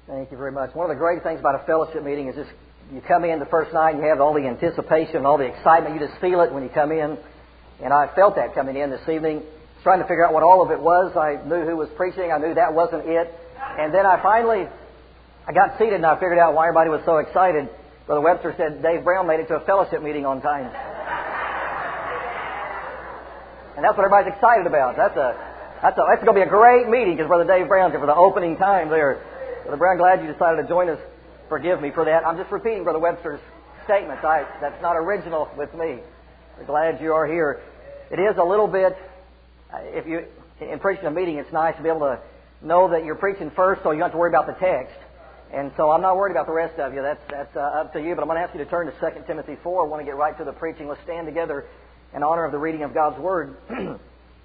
Thank you very much. One of the great things about a fellowship meeting is just you come in the first night and you have all the anticipation, all the excitement. You just feel it when you come in. And I felt that coming in this evening, trying to figure out what all of it was. I knew who was preaching. I knew that wasn't it. And then I got seated and I figured out why everybody was so excited. Brother Webster said Dave Brown made it to a fellowship meeting on time. And that's what everybody's excited about. That's going to be a great meeting because Brother Dave Brown's here for the opening time there. Brother Brown, glad you decided to join us. Forgive me for that. I'm just repeating Brother Webster's statements. That's not original with me. We're glad you are here. It is a little bit, in preaching a meeting, it's nice to be able to know that you're preaching first so you don't have to worry about the text. And so I'm not worried about the rest of you. That's up to you. But I'm going to ask you to turn to 2 Timothy 4. I want to get right to the preaching. Let's stand together in honor of the reading of God's Word. 2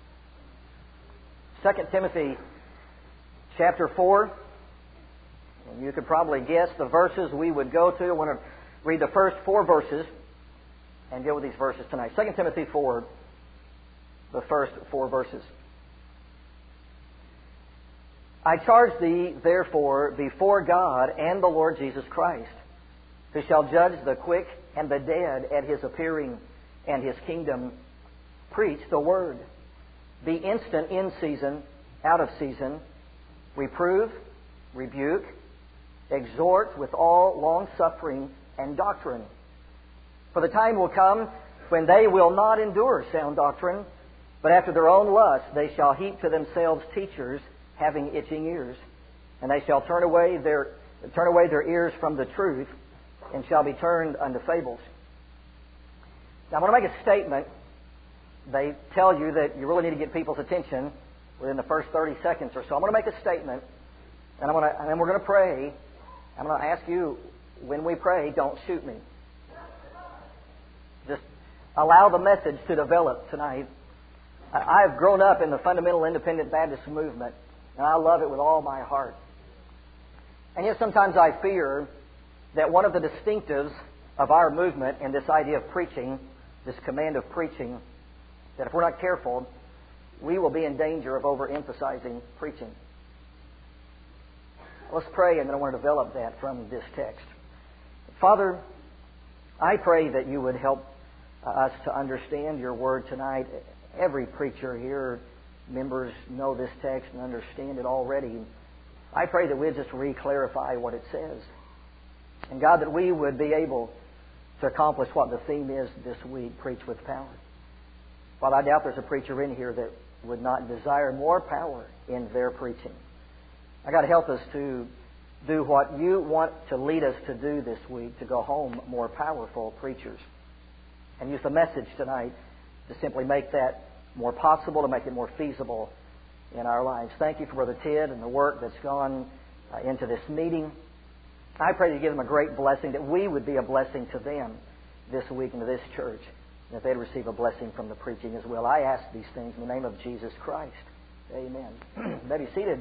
Timothy chapter 4. And you could probably guess the verses we would go to. I want to read the first 4 verses and deal with these verses tonight. 2 Timothy 4, the first 4 verses. I charge thee, therefore, before God and the Lord Jesus Christ, who shall judge the quick and the dead at His appearing and His kingdom, preach the word. Be instant in season, out of season, reprove, rebuke, exhort with all long-suffering and doctrine. For the time will come when they will not endure sound doctrine, but after their own lust they shall heap to themselves teachers having itching ears, and they shall turn away their ears from the truth, and shall be turned unto fables. Now, I want to make a statement. They tell you that you really need to get people's attention within the first 30 seconds or so. I'm going to make a statement, and then we're going to pray. I'm going to ask you, when we pray, don't shoot me. Just allow the message to develop tonight. I've grown up in the fundamental independent Baptist movement, and I love it with all my heart. And yet sometimes I fear that one of the distinctives of our movement and this idea of preaching, this command of preaching, that if we're not careful, we will be in danger of overemphasizing preaching. Let's pray, and then I want to develop that from this text. Father, I pray that you would help us to understand your word tonight. Every preacher here, members know this text and understand it already. I pray that we'd just re-clarify what it says. And God, that we would be able to accomplish what the theme is this week, preach with power. Father, I doubt there's a preacher in here that would not desire more power in their preaching. I got to help us to do what you want to lead us to do this week, to go home more powerful preachers. And use the message tonight to simply make that more possible, to make it more feasible in our lives. Thank you for Brother Ted and the work that's gone into this meeting. I pray that you give them a great blessing, that we would be a blessing to them this week and to this church, and that they'd receive a blessing from the preaching as well. I ask these things in the name of Jesus Christ. Amen. You may be seated.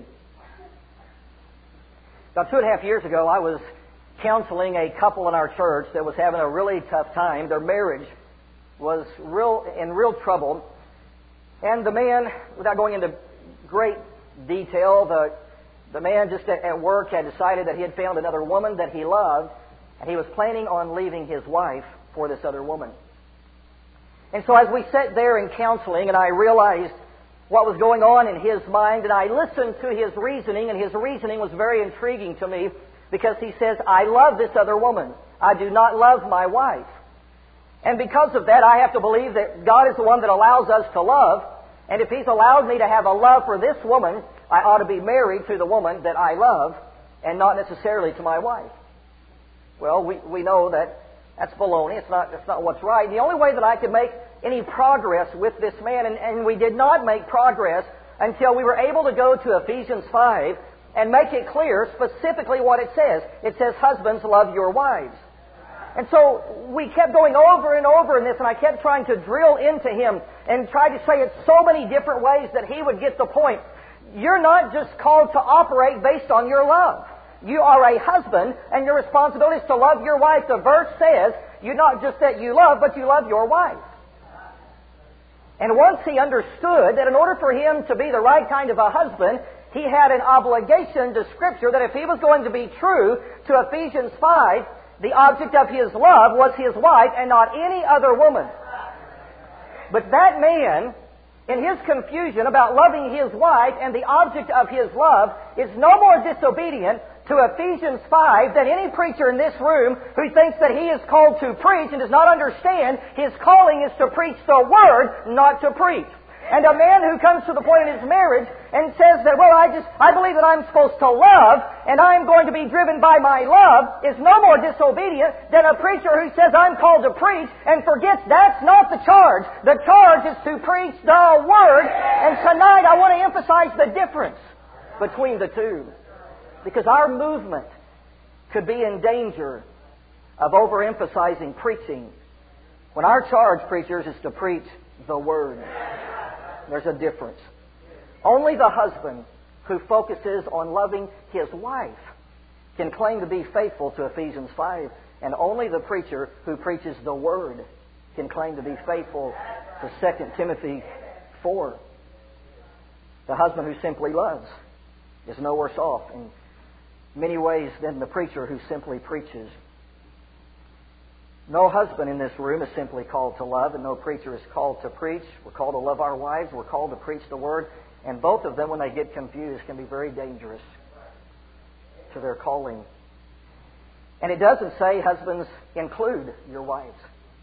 About 2.5 years ago, I was counseling a couple in our church that was having a really tough time. Their marriage was in real trouble. And the man, without going into great detail, the man just at work had decided that he had found another woman that he loved, and he was planning on leaving his wife for this other woman. And so as we sat there in counseling, and I realized what was going on in his mind, and I listened to his reasoning, and his reasoning was very intriguing to me, because he says, I love this other woman. I do not love my wife. And because of that, I have to believe that God is the one that allows us to love. And if He's allowed me to have a love for this woman, I ought to be married to the woman that I love, and not necessarily to my wife. Well, we know that that's baloney. It's not what's right. The only way that I could make any progress with this man, and we did not make progress until we were able to go to Ephesians 5 and make it clear specifically what it says. It says, husbands, love your wives. And so we kept going over and over in this, and I kept trying to drill into him and try to say it so many different ways that he would get the point. You're not just called to operate based on your love. You are a husband, and your responsibility is to love your wife. The verse says, you're not just that you love, but you love your wife. And once he understood that in order for him to be the right kind of a husband, he had an obligation to Scripture that if he was going to be true to Ephesians 5, the object of his love was his wife and not any other woman. But that man, in his confusion about loving his wife and the object of his love, is no more disobedient to Ephesians 5 than any preacher in this room who thinks that he is called to preach and does not understand his calling is to preach the Word, not to preach. And a man who comes to the point in his marriage and says that, well, I believe that I'm supposed to love and I'm going to be driven by my love is no more disobedient than a preacher who says I'm called to preach and forgets that's not the charge. The charge is to preach the Word. And tonight I want to emphasize the difference between the two. Because our movement could be in danger of overemphasizing preaching when our charge, preachers, is to preach the Word. There's a difference. Only the husband who focuses on loving his wife can claim to be faithful to Ephesians 5, and only the preacher who preaches the Word can claim to be faithful to 2 Timothy 4. The husband who simply loves is no worse off in many ways than the preacher who simply preaches. No husband in this room is simply called to love, and no preacher is called to preach. We're called to love our wives. We're called to preach the Word. And both of them, when they get confused, can be very dangerous to their calling. And it doesn't say, husbands, include your wives.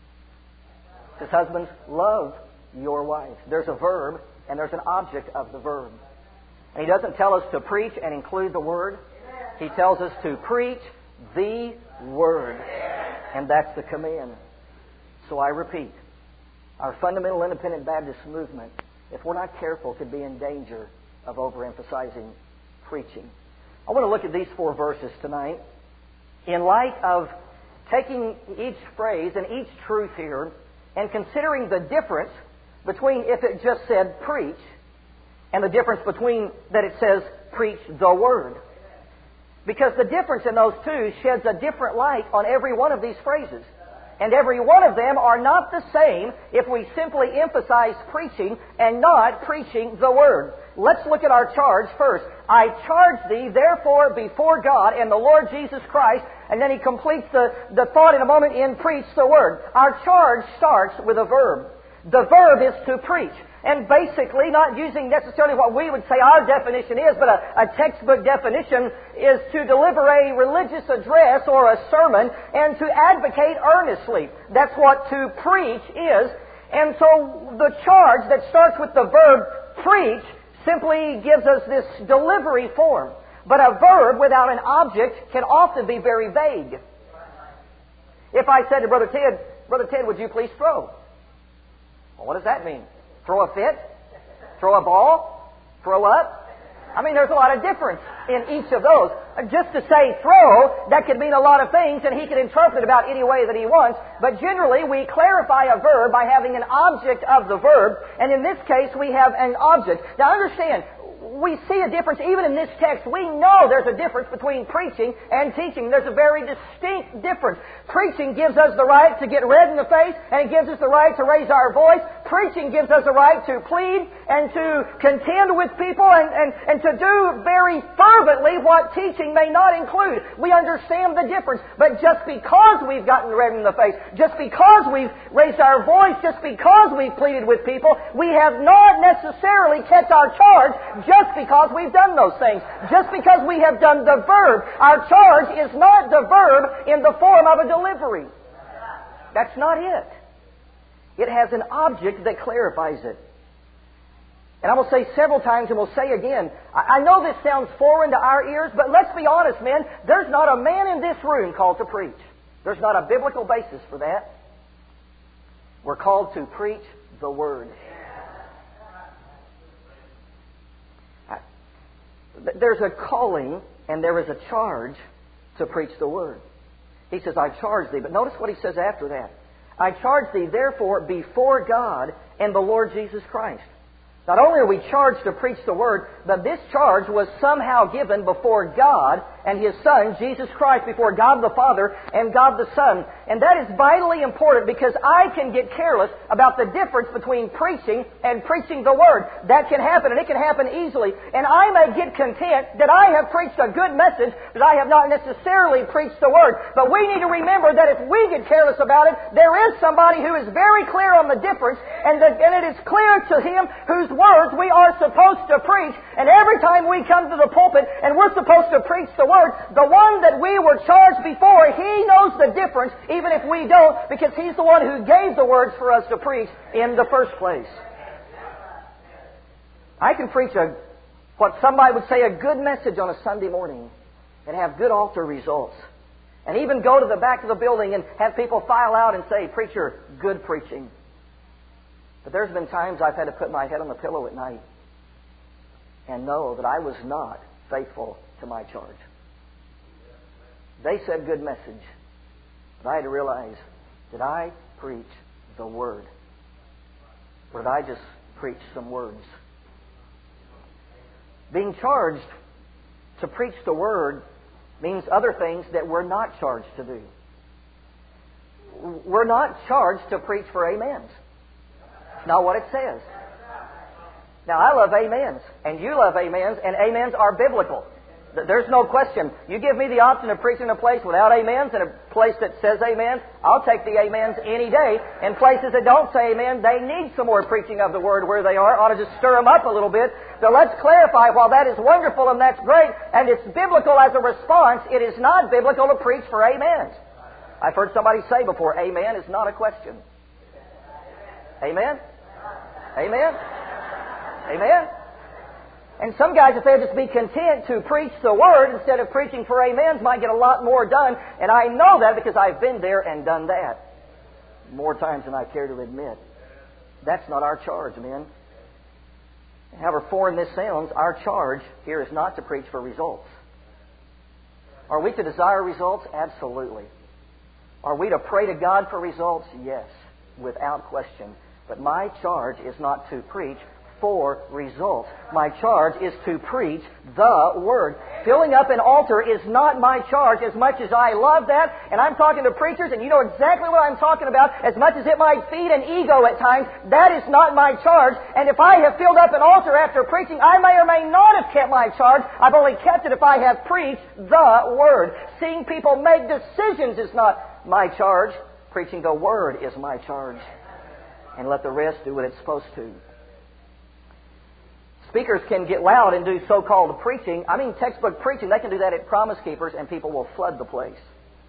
It says, husbands, love your wives. There's a verb, and there's an object of the verb. And He doesn't tell us to preach and include the Word. He tells us to preach the Word. And that's the command. So I repeat, our fundamental independent Baptist movement, if we're not careful, could be in danger of overemphasizing preaching. I want to look at these 4 verses tonight in light of taking each phrase and each truth here and considering the difference between if it just said preach and the difference between that it says preach the Word. Because the difference in those two sheds a different light on every one of these phrases. And every one of them are not the same if we simply emphasize preaching and not preaching the Word. Let's look at our charge first. I charge thee, therefore, before God and the Lord Jesus Christ. And then he completes the thought in a moment in preach the Word. Our charge starts with a verb. The verb is to preach. And basically, not using necessarily what we would say our definition is, but a textbook definition is to deliver a religious address or a sermon and to advocate earnestly. That's what to preach is. And so the charge that starts with the verb preach simply gives us this delivery form. But a verb without an object can often be very vague. If I said to Brother Ted, would you please throw? Well, what does that mean? Throw a fit? Throw a ball? Throw up? I mean, there's a lot of difference in each of those. Just to say throw, that could mean a lot of things, and he can interpret it about any way that he wants. But generally, we clarify a verb by having an object of the verb, and in this case, we have an object. Now, understand, we see a difference even in this text. We know there's a difference between preaching and teaching. There's a very distinct difference. Preaching gives us the right to get red in the face, and it gives us the right to raise our voice. Preaching gives us the right to plead and to contend with people and to do very fervently what teaching may not include. We understand the difference. But just because we've gotten red in the face, just because we've raised our voice, just because we've pleaded with people, we have not necessarily kept our charge just because we've done those things. Just because we have done the verb. Our charge is not the verb in the form of a delivery. That's not it. It has an object that clarifies it. And I will say several times, and we'll say again, I know this sounds foreign to our ears, but let's be honest, men. There's not a man in this room called to preach. There's not a biblical basis for that. We're called to preach the Word. There's a calling and there is a charge to preach the Word. He says, I charge thee. But notice what he says after that. I charge thee, therefore, before God and the Lord Jesus Christ. Not only are we charged to preach the Word, but this charge was somehow given before God and His Son, Jesus Christ, before God the Father and God the Son. And that is vitally important because I can get careless about the difference between preaching and preaching the Word. That can happen, and it can happen easily. And I may get content that I have preached a good message, but I have not necessarily preached the Word. But we need to remember that if we get careless about it, there is somebody who is very clear on the difference, and it is clear to Him whose words we are supposed to preach. And every time we come to the pulpit and we're supposed to preach the Word, the one that we were charged before, He knows the difference, even if we don't, because He's the one who gave the words for us to preach in the first place. I can preach what somebody would say a good message on a Sunday morning and have good altar results. And even go to the back of the building and have people file out and say, "Preacher, good preaching." But there's been times I've had to put my head on the pillow at night and know that I was not faithful to my charge. They said good message, but I had to realize, did I preach the Word? Or did I just preach some words? Being charged to preach the Word means other things that we're not charged to do. We're not charged to preach for amens. It's not what it says. Now, I love amens, and you love amens, and amens are biblical. There's no question. You give me the option of preaching a place without amens and a place that says amen, I'll take the amens any day. And places that don't say amen, they need some more preaching of the Word where they are. Ought to just stir them up a little bit. So let's clarify, while that is wonderful and that's great, and it's biblical as a response, it is not biblical to preach for amens. I've heard somebody say before, amen is not a question. Amen? Amen? Amen? And some guys, if they'd just be content to preach the Word instead of preaching for amens, might get a lot more done. And I know that because I've been there and done that more times than I care to admit. That's not our charge, men. However foreign this sounds, our charge here is not to preach for results. Are we to desire results? Absolutely. Are we to pray to God for results? Yes, without question. But my charge is not to preach for results. My charge is to preach the Word. Filling up an altar is not my charge, as much as I love that. And I'm talking to preachers, and you know exactly what I'm talking about. As much as it might feed an ego at times, that is not my charge. And if I have filled up an altar after preaching, I may or may not have kept my charge. I've only kept it if I have preached the Word. Seeing people make decisions is not my charge. Preaching the Word is my charge. And let the rest do what it's supposed to. Speakers can get loud and do so-called preaching. I mean textbook preaching. They can do that at Promise Keepers and people will flood the place.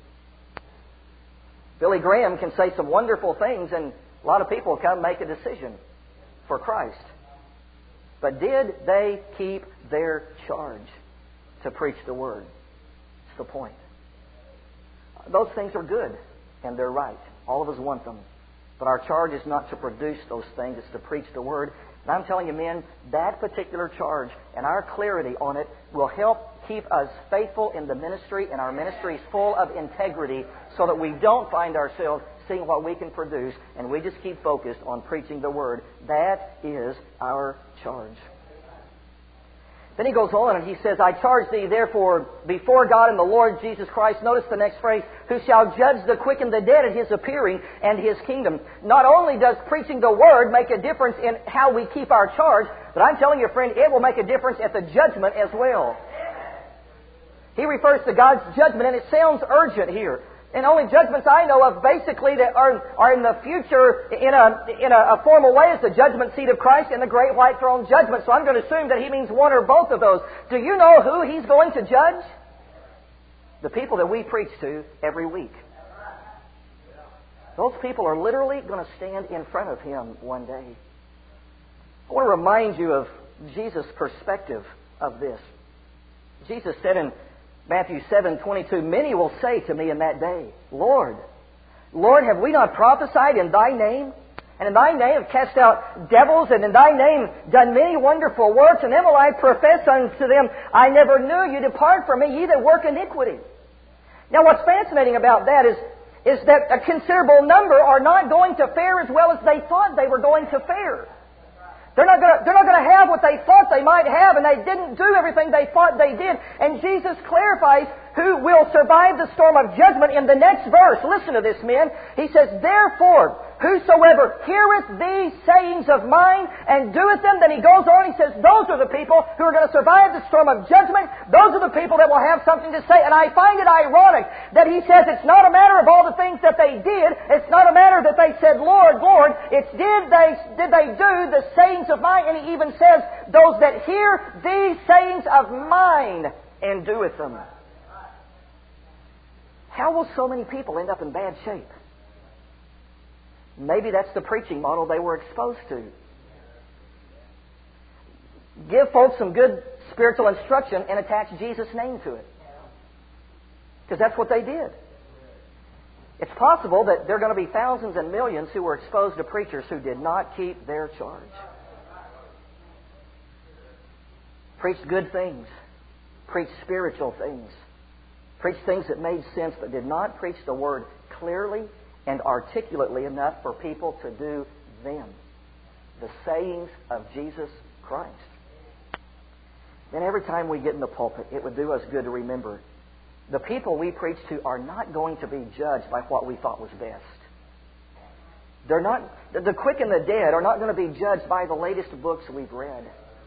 Billy Graham can say some wonderful things and a lot of people come make a decision for Christ. But did they keep their charge to preach the Word? That's the point. Those things are good and they're right. All of us want them. But our charge is not to produce those things. It's to preach the Word. And I'm telling you, men, that particular charge and our clarity on it will help keep us faithful in the ministry, and our ministry is full of integrity so that we don't find ourselves seeing what we can produce and we just keep focused on preaching the Word. That is our charge. Then he goes on and he says, I charge thee therefore before God and the Lord Jesus Christ. Notice the next phrase, who shall judge the quick and the dead at His appearing and His kingdom. Not only does preaching the Word make a difference in how we keep our charge, but I'm telling you, friend, it will make a difference at the judgment as well. He refers to God's judgment, and it sounds urgent here. And only judgments I know of basically that are in the future in a formal way is the judgment seat of Christ and the great white throne judgment. So I'm going to assume that he means one or both of those. Do you know who He's going to judge? The people that we preach to every week. Those people are literally going to stand in front of Him one day. I want to remind you of Jesus' perspective of this. Jesus said in Matthew 7:22, many will say to me in that day, Lord, Lord, have we not prophesied in Thy name? And in Thy name have cast out devils, and in Thy name done many wonderful works? And then will I profess unto them, I never knew you, depart from me, ye that work iniquity. Now what's fascinating about that is that a considerable number are not going to fare as well as they thought they were going to fare. They're not going to have what they thought they might have, and they didn't do everything they thought they did. And Jesus clarifies who will survive the storm of judgment in the next verse. Listen to this, men. He says, "Therefore, whosoever heareth these sayings of mine and doeth them," then he goes on, he says, those are the people who are going to survive the storm of judgment. Those are the people that will have something to say. And I find it ironic that he says it's not a matter of all the things that they did. It's not a matter that they said, "Lord, Lord." It's did they do the sayings of mine? And he even says, those that hear these sayings of mine and doeth them. How will so many people end up in bad shape? Maybe that's the preaching model they were exposed to. Give folks some good spiritual instruction and attach Jesus' name to it. Because that's what they did. It's possible that there are going to be thousands and millions who were exposed to preachers who did not keep their charge. Preached good things. Preached spiritual things. Preached things that made sense, but did not preach the Word clearly and articulately enough for people to do them. The sayings of Jesus Christ. Then every time we get in the pulpit, it would do us good to remember the people we preach to are not going to be judged by what we thought was best. They're not. The quick and the dead are not going to be judged by the latest books we've read.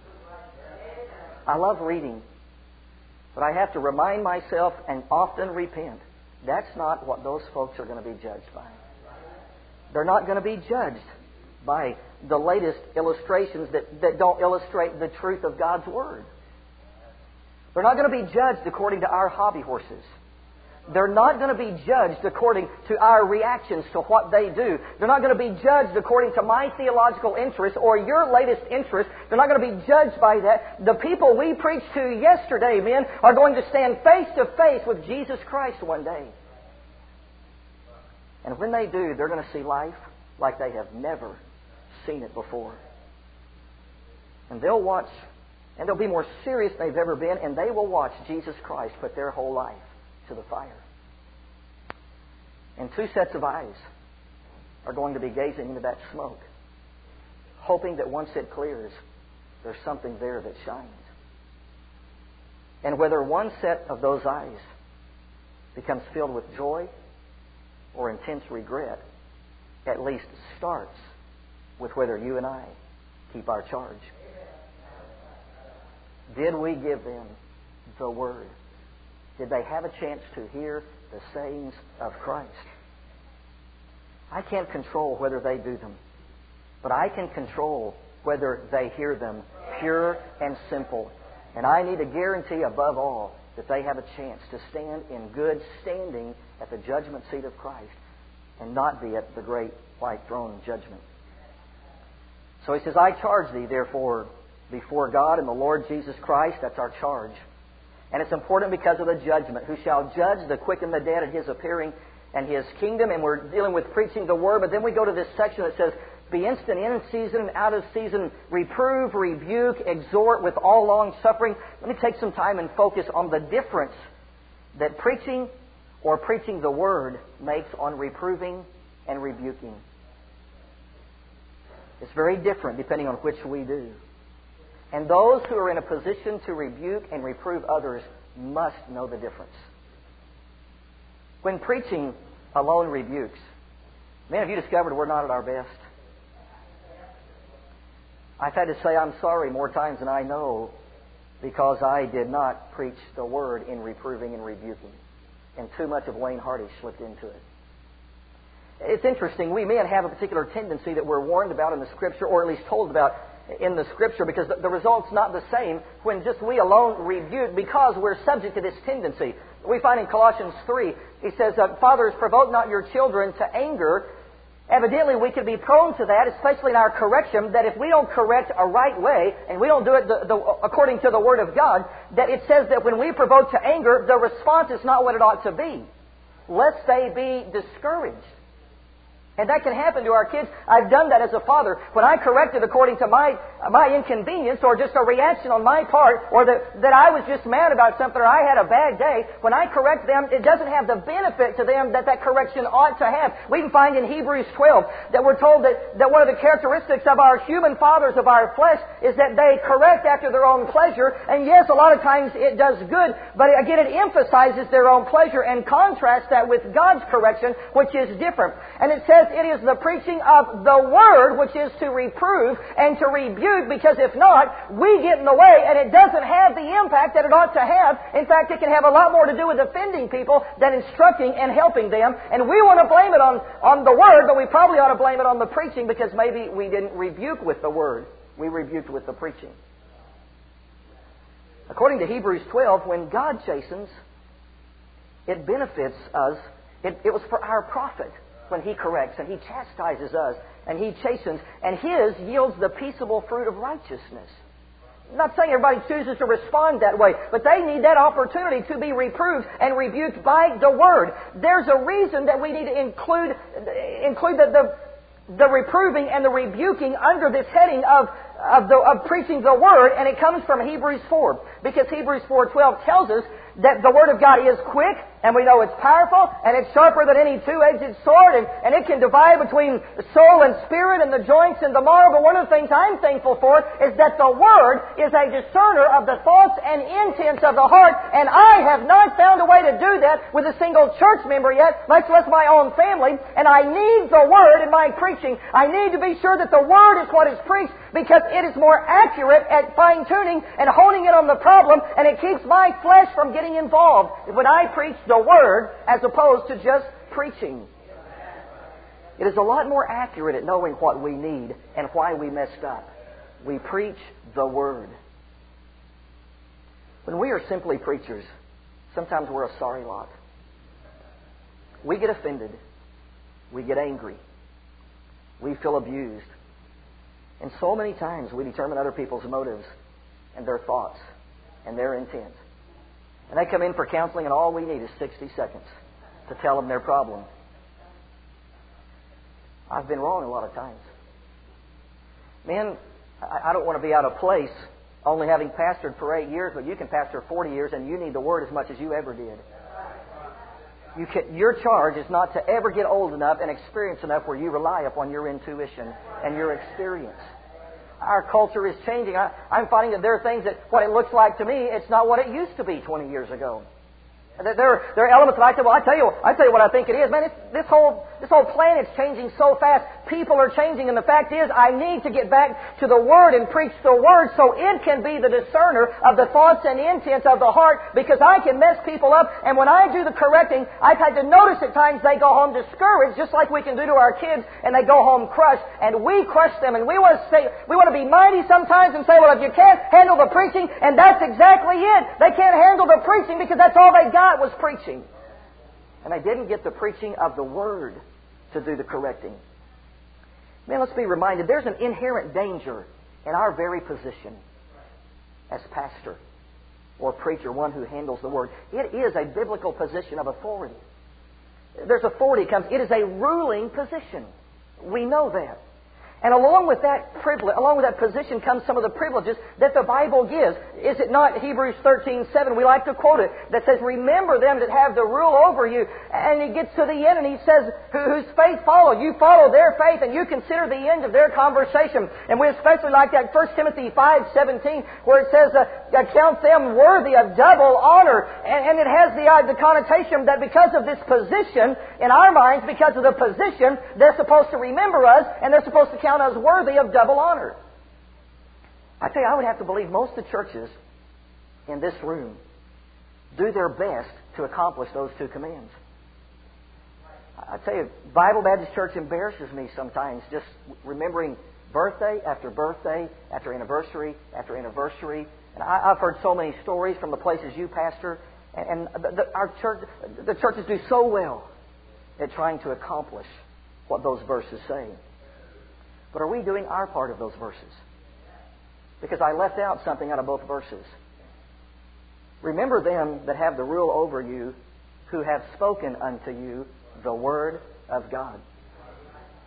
I love reading, but I have to remind myself and often repent. That's not what those folks are going to be judged by. They're not going to be judged by the latest illustrations that don't illustrate the truth of God's Word. They're not going to be judged according to our hobby horses. They're not going to be judged according to our reactions to what they do. They're not going to be judged according to my theological interest or your latest interest. They're not going to be judged by that. The people we preached to yesterday, men, are going to stand face to face with Jesus Christ one day. And when they do, they're going to see life like they have never seen it before. And they'll watch, and they'll be more serious than they've ever been, and they will watch Jesus Christ put their whole life to the fire. And two sets of eyes are going to be gazing into that smoke, hoping that once it clears, there's something there that shines. And whether one set of those eyes becomes filled with joy or intense regret, at least starts with whether you and I keep our charge. Did we give them the Word? Did they have a chance to hear the sayings of Christ? I can't control whether they do them, but I can control whether they hear them pure and simple. And I need a guarantee above all that they have a chance to stand in good standing at the judgment seat of Christ and not be at the great white throne of judgment. So he says, "I charge thee, therefore, before God and the Lord Jesus Christ," that's our charge. And it's important because of the judgment. "Who shall judge the quick and the dead at His appearing and His kingdom." And we're dealing with preaching the Word. But then we go to this section that says, "Be instant in season and out of season, reprove, rebuke, exhort with all long suffering." Let me take some time and focus on the difference that preaching or preaching the Word makes on reproving and rebuking. It's very different depending on which we do. And those who are in a position to rebuke and reprove others must know the difference. When preaching alone rebukes, man, have you discovered we're not at our best? I've had to say I'm sorry more times than I know because I did not preach the Word in reproving and rebuking. And too much of Wayne Hardy slipped into it. It's interesting. We men have a particular tendency that we're warned about in the Scripture, or at least told about in the Scripture, because the result's not the same when just we alone rebuke, because we're subject to this tendency. We find in Colossians 3, he says, "Fathers, provoke not your children to anger." Evidently, we could be prone to that, especially in our correction, that if we don't correct a right way, and we don't do it according to the Word of God, that it says that when we provoke to anger, the response is not what it ought to be, lest they be discouraged. And that can happen to our kids. I've done that as a father. When I corrected according to my inconvenience or just a reaction on my part, or that I was just mad about something or I had a bad day, when I correct them, it doesn't have the benefit to them that correction ought to have. We can find in Hebrews 12 that we're told that one of the characteristics of our human fathers of our flesh is that they correct after their own pleasure. And yes, a lot of times it does good, but again, it emphasizes their own pleasure and contrasts that with God's correction, which is different. And it says it is the preaching of the Word which is to reprove and to rebuke, because if not, we get in the way and it doesn't have the impact that it ought to have. In fact, it can have a lot more to do with offending people than instructing and helping them. And we want to blame it on the Word, but we probably ought to blame it on the preaching, because maybe we didn't rebuke with the Word. We rebuked with the preaching. According to Hebrews 12, when God chastens, it benefits us. It was for our profit when He corrects and He chastises us and He chastens, and His yields the peaceable fruit of righteousness. I'm not saying everybody chooses to respond that way, but they need that opportunity to be reproved and rebuked by the Word. There's a reason that we need to include the reproving and the rebuking under this heading of preaching the Word, and it comes from Hebrews 4. Because Hebrews 4:12 tells us that the Word of God is quick, and we know it's powerful, and it's sharper than any two-edged sword, and it can divide between the soul and spirit and the joints and the marrow. But one of the things I'm thankful for is that the Word is a discerner of the thoughts and intents of the heart, and I have not found a way to do that with a single church member yet, much less my own family, and I need the Word in my preaching. I need to be sure that the Word is what is preached, because it is more accurate at fine-tuning and honing in on the problem, and it keeps my flesh from getting involved when I preach the Word as opposed to just preaching. It is a lot more accurate at knowing what we need and why we messed up. We preach the Word. When we are simply preachers, sometimes we're a sorry lot. We get offended. We get angry. We feel abused. And so many times we determine other people's motives and their thoughts and their intent. And they come in for counseling, and all we need is 60 seconds to tell them their problem. I've been wrong a lot of times. Men, I don't want to be out of place only having pastored for 8 years, but you can pastor 40 years and you need the Word as much as you ever did. Your charge is not to ever get old enough and experienced enough where you rely upon your intuition and your experience. Our culture is changing. I'm finding that there are things that what it looks like to me, it's not what it used to be 20 years ago. There are elements that I say, well, I tell you what I think it is. Man, this whole planet's changing so fast. People are changing, and the fact is, I need to get back to the Word and preach the Word so it can be the discerner of the thoughts and intents of the heart, because I can mess people up. And when I do the correcting, I've had to notice at times they go home discouraged, just like we can do to our kids, and they go home crushed, and we crush them. And we want to be mighty sometimes and say, well, if you can't handle the preaching, and that's exactly it. They can't handle the preaching because that's all they got was preaching. And they didn't get the preaching of the Word to do the correcting. Man, let's be reminded, there's an inherent danger in our very position as pastor or preacher, one who handles the Word. It is a biblical position of authority. There's authority comes. It is a ruling position. We know that. And along with that privilege, along with that position comes some of the privileges that the Bible gives. Is it not Hebrews 13:7? We like to quote it, that says, remember them that have the rule over you. And he gets to the end and he says, whose faith follow. You follow their faith and you consider the end of their conversation. And we especially like that 1 Timothy 5:17, where it says, count them worthy of double honor. And it has the connotation that because of this position in our minds, because of the position, they're supposed to remember us and they're supposed to count us worthy of double honor. I tell you, I would have to believe most of the churches in this room do their best to accomplish those two commands. I tell you, Bible Baptist Church embarrasses me sometimes, just remembering birthday after birthday, after anniversary after anniversary. And I've heard so many stories from the places you pastor, and the churches do so well at trying to accomplish what those verses say. But are we doing our part of those verses? Because I left out something out of both verses. Remember them that have the rule over you, who have spoken unto you the Word of God.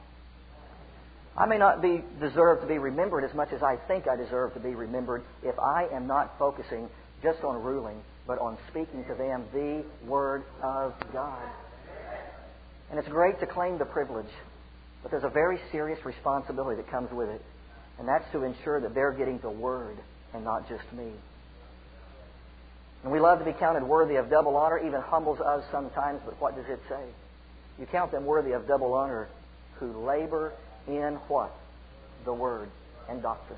I may not deserve to be remembered as much as I think I deserve to be remembered if I am not focusing just on ruling, but on speaking to them the Word of God. And it's great to claim the privilege, but there's a very serious responsibility that comes with it, and that's to ensure that they're getting the Word and not just me. And we love to be counted worthy of double honor, even humbles us sometimes, but what does it say? You count them worthy of double honor who labor in what? The Word and doctrine.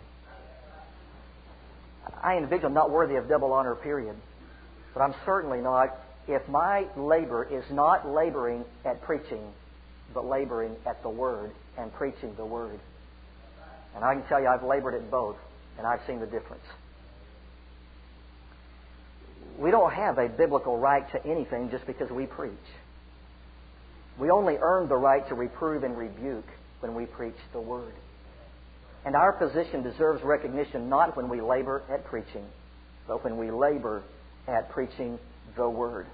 I, individually, am not worthy of double honor, period. But I'm certainly not if my labor is not laboring at preaching, but laboring at the Word and preaching the Word. And I can tell you I've labored at both, and I've seen the difference. We don't have a biblical right to anything just because we preach. We only earn the right to reprove and rebuke when we preach the Word. And our position deserves recognition not when we labor at preaching, but when we labor at preaching the Word.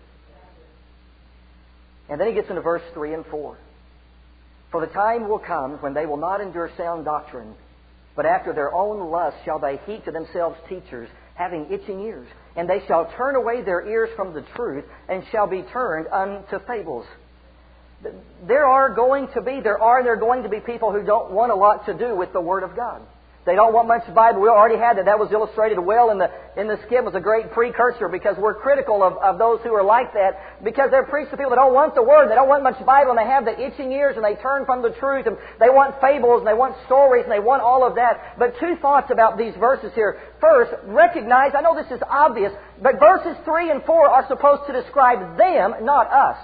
And then he gets into verse 3 and 4. For the time will come when they will not endure sound doctrine, but after their own lust shall they heap to themselves teachers, having itching ears. And they shall turn away their ears from the truth, and shall be turned unto fables. There are going to be people who don't want a lot to do with the Word of God. They don't want much Bible. We already had that. That was illustrated well in the skit. Was a great precursor because we're critical of those who are like that because they're preached to people that don't want the Word. They don't want much Bible, and they have the itching ears, and they turn from the truth, and they want fables, and they want stories, and they want all of that. But two thoughts about these verses here. First, recognize, I know this is obvious, but verses 3 and 4 are supposed to describe them, not us.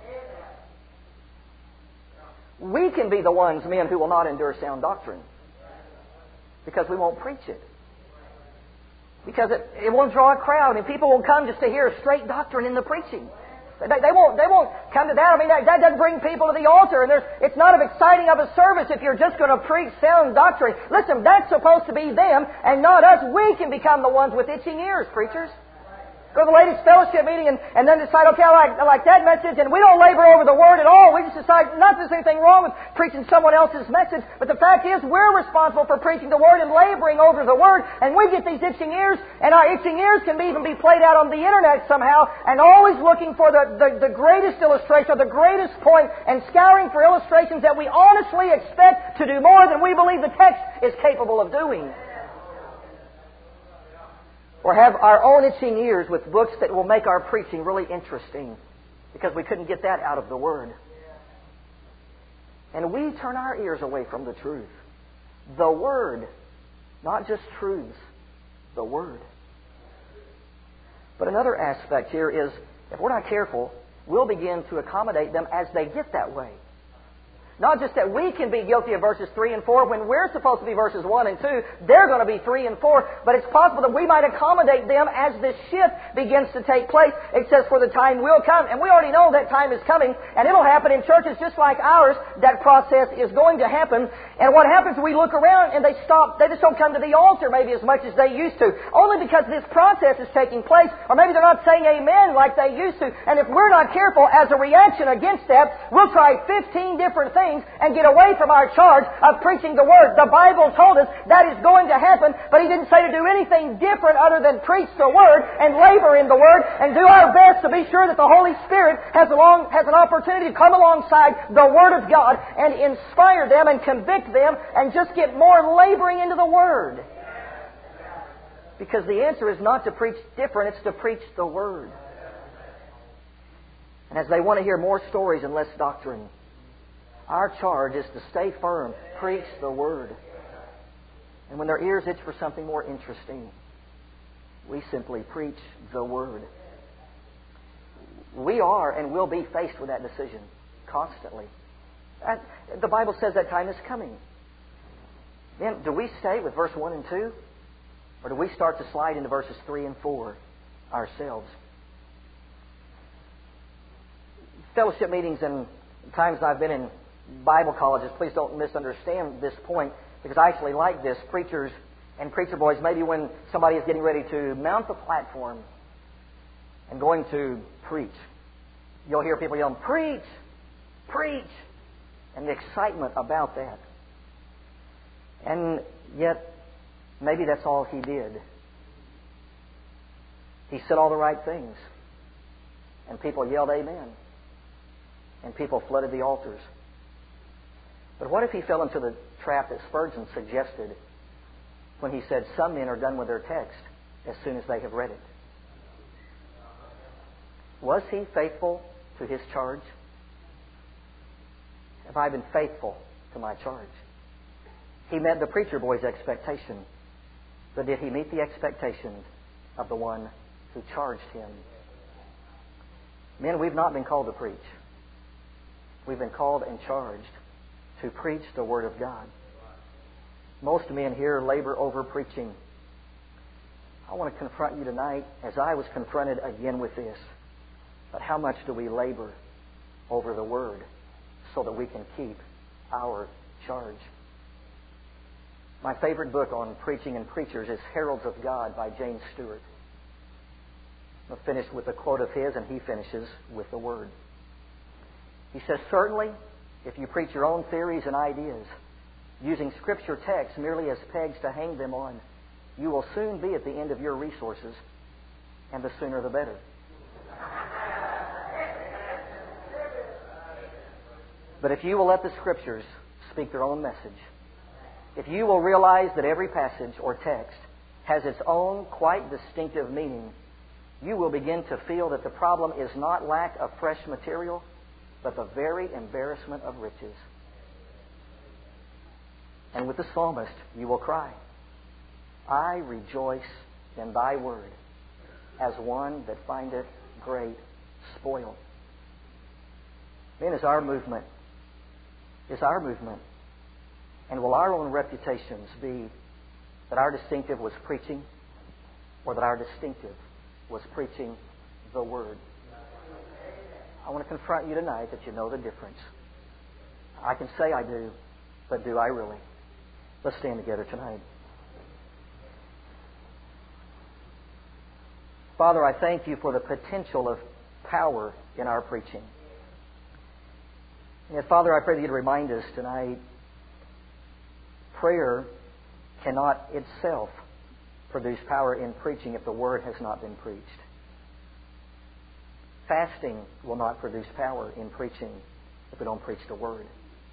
We can be the ones, men, who will not endure sound doctrine. Because we won't preach it. Because it won't draw a crowd, and people will come just to hear straight doctrine in the preaching. They won't come to that. I mean, that doesn't bring people to the altar, and it's not as exciting of a service if you're just going to preach sound doctrine. Listen, that's supposed to be them and not us. We can become the ones with itching ears, preachers. Go to the ladies' fellowship meeting and then decide, okay, I like that message, and we don't labor over the Word at all. We just decide not that there's anything wrong with preaching someone else's message, but the fact is we're responsible for preaching the Word and laboring over the Word, and we get these itching ears, and our itching ears can even be played out on the Internet somehow, and always looking for the greatest illustration or the greatest point, and scouring for illustrations that we honestly expect to do more than we believe the text is capable of doing. Or have our own itching ears with books that will make our preaching really interesting because we couldn't get that out of the Word. And we turn our ears away from the truth. The Word, not just truths, the Word. But another aspect here is, if we're not careful, we'll begin to accommodate them as they get that way. Not just that we can be guilty of verses 3 and 4 when we're supposed to be verses 1 and 2. They're going to be 3 and 4. But it's possible that we might accommodate them as this shift begins to take place. It says, for the time will come. And we already know that time is coming. And it'll happen in churches just like ours. That process is going to happen. And what happens, we look around and they stop. They just don't come to the altar maybe as much as they used to. Only because this process is taking place. Or maybe they're not saying amen like they used to. And if we're not careful, as a reaction against that, we'll try 15 different things and get away from our charge of preaching the Word. The Bible told us that is going to happen, but He didn't say to do anything different other than preach the Word and labor in the Word and do our best to be sure that the Holy Spirit has an opportunity to come alongside the Word of God and inspire them and convict them and just get more laboring into the Word. Because the answer is not to preach different, it's to preach the Word. And as they want to hear more stories and less doctrine, our charge is to stay firm, preach the Word. And when their ears itch for something more interesting, we simply preach the Word. We are and will be faced with that decision constantly. The Bible says that time is coming. Then, do we stay with verse 1 and 2? Or do we start to slide into verses 3 and 4 ourselves? Fellowship meetings and times I've been in Bible colleges, please don't misunderstand this point, because I actually like this. Preachers and preacher boys, maybe when somebody is getting ready to mount the platform and going to preach, you'll hear people yelling, preach, preach, and the excitement about that. And yet, maybe that's all he did. He said all the right things. And people yelled amen. And people flooded the altars. But what if he fell into the trap that Spurgeon suggested when he said some men are done with their text as soon as they have read it? Was he faithful to his charge? Have I been faithful to my charge? He met the preacher boy's expectation, but did he meet the expectations of the one who charged him? Men, we've not been called to preach. We've been called and charged to preach the Word of God. Most men here labor over preaching. I want to confront you tonight, as I was confronted again with this. But how much do we labor over the Word so that we can keep our charge? My favorite book on preaching and preachers is Heralds of God by James Stewart. I'll finish with a quote of his, and he finishes with the Word. He says, "Certainly, if you preach your own theories and ideas, using Scripture texts merely as pegs to hang them on, you will soon be at the end of your resources, and the sooner the better." But if you will let the Scriptures speak their own message, if you will realize that every passage or text has its own quite distinctive meaning, you will begin to feel that the problem is not lack of fresh material, but the very embarrassment of riches. And with the psalmist, you will cry, "I rejoice in thy word, as one that findeth great spoil." Then is our movement. And will our own reputations be that our distinctive was preaching, or that our distinctive was preaching the Word? I want to confront you tonight that you know the difference. I can say I do, but do I really? Let's stand together tonight. Father, I thank you for the potential of power in our preaching. And Father, I pray that you'd remind us tonight, prayer cannot itself produce power in preaching if the Word has not been preached. Fasting will not produce power in preaching if we don't preach the Word.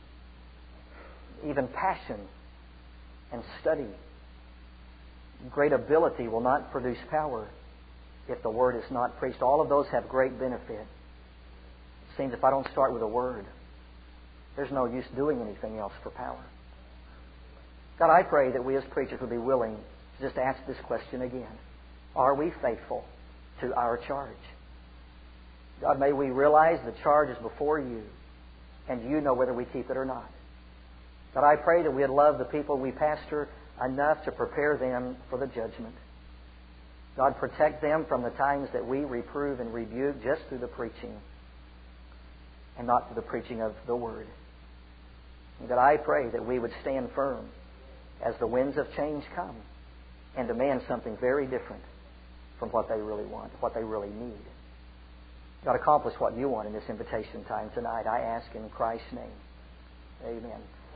Even passion and study, great ability will not produce power if the Word is not preached. All of those have great benefit. It seems if I don't start with a Word, there's no use doing anything else for power. God, I pray that we as preachers would be willing to just ask this question again. Are we faithful to our charge? God, may we realize the charge is before you, and you know whether we keep it or not. God, I pray that we'd love the people we pastor enough to prepare them for the judgment. God, protect them from the times that we reprove and rebuke just through the preaching and not through the preaching of the Word. And God, I pray that we would stand firm as the winds of change come and demand something very different from what they really want, what they really need. God, accomplish what you want in this invitation time tonight. I ask in Christ's name. Amen.